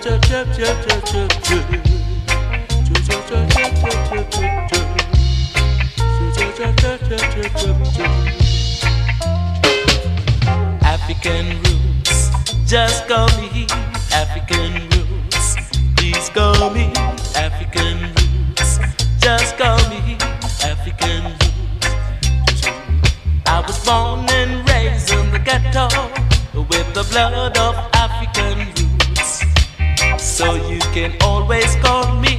African roots, just call me African roots. Please call me African roots. Just call me African roots. I was born and raised in the ghetto with the blood of African roots. So you can always call me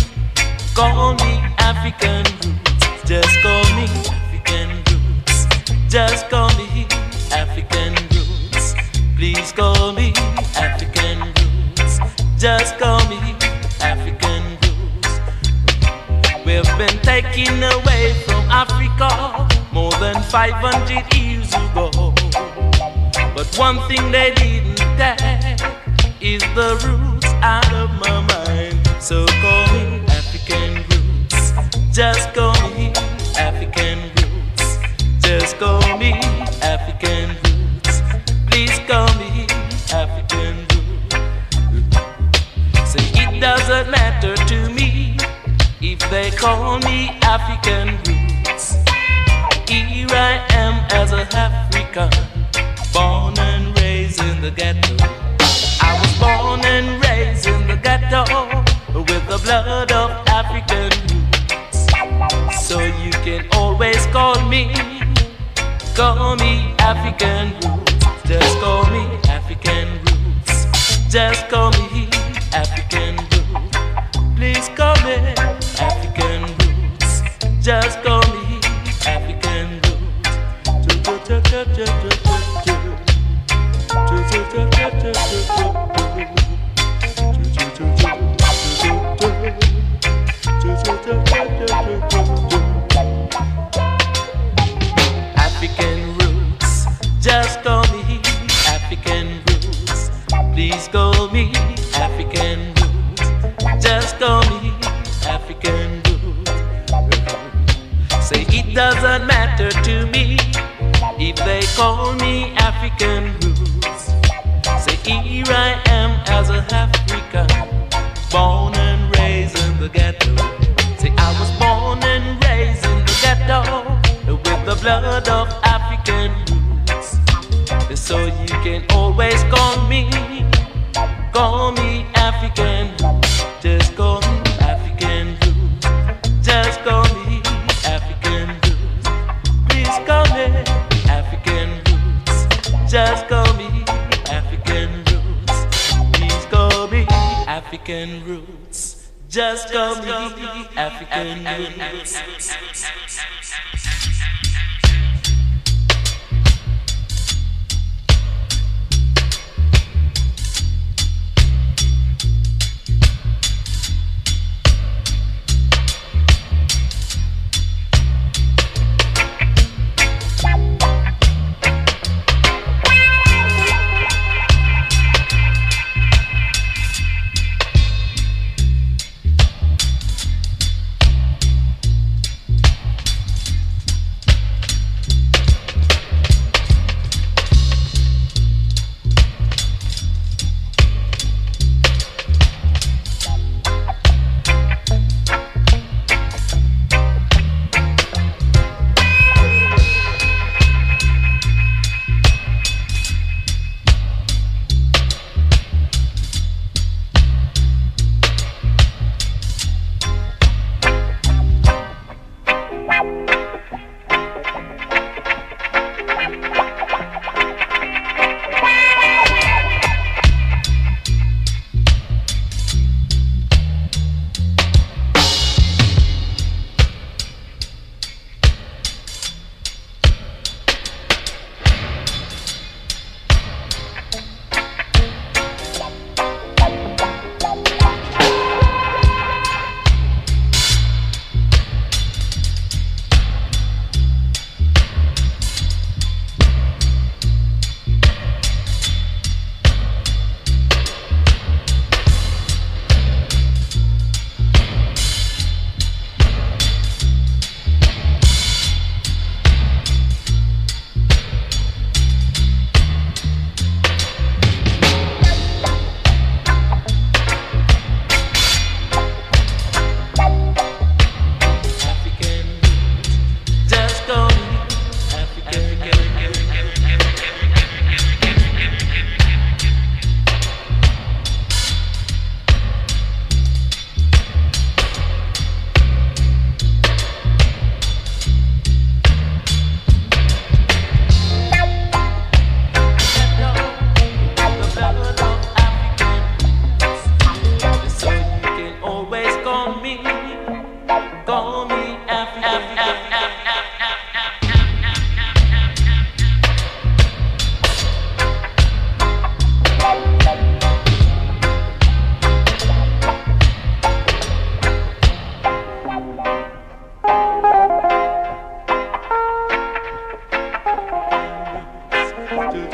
African roots. Just call me African roots. Just call me African roots. Please call me African roots. Just call me African roots. We've been taken away from Africa more than 500 years ago. But one thing they didn't take is the roots out of my mind. So call me African roots. Just call me African roots. Just call me African roots. Please call me African roots. Say it doesn't matter to me if they call me African roots. Here I am as a African, born and raised in the ghetto. I was born and raised in the ghetto with the blood of African roots. So you can always call me African roots. Just call me African roots. Just call me African roots. Please call me African roots. Just call me African roots. African roots, just call me African roots. Please call me African roots. Just call me African roots. Say it doesn't matter to me if they call me African roots. Say here I am as a African, born and raised in the ghetto. Say I was born and raised in the ghetto with the blood of African roots. So you can always call me African roots. Just call me African roots. Just call me African roots. Please call me African roots. Just call me African roots. Please call me African roots. Just call me African roots.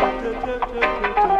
do, do, do, do, do.